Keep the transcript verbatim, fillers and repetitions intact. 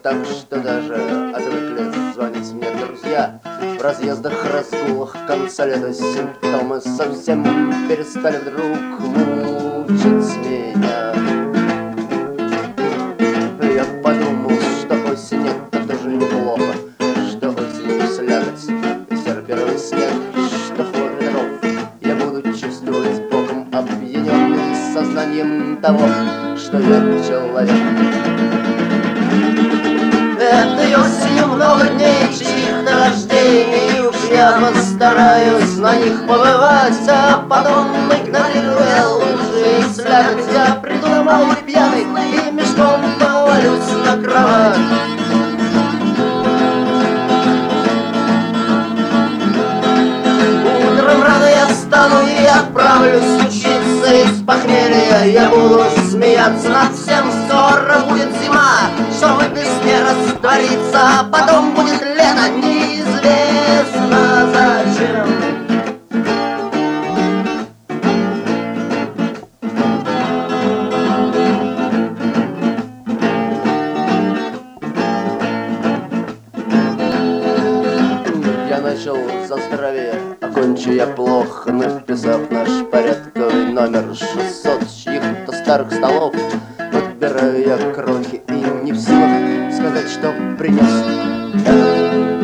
так что даже отвыкли звонить мне друзья. В разъездах, разгулах, конца лета симптомы совсем перестали вдруг мучить меня. Я подумал, что осень — это тоже неплохо, что осенью слякоть и серпирует снег, что ход ветров я буду чувствовать боком, опьяненный сознанием того, что я человек. Этой осенью много дней чьих-то рождений, уж я постараюсь на них побывать, а потом, игнорируя лужи и слякоть, я придумал и пьяный, и мешком повалюсь на кровать. Утром рано я встану и отправлюсь учиться из похмелья. Я буду смеяться над всем, скоро будет зима, чтобы без сне раствориться, а потом будет лето, неизвестно зачем. Я начал за здоровье, окончу я плохо, написав наш порядковый номер шестьсот чьих-то старых столов. Подбираю я крохи и не в силах сказать, что принес.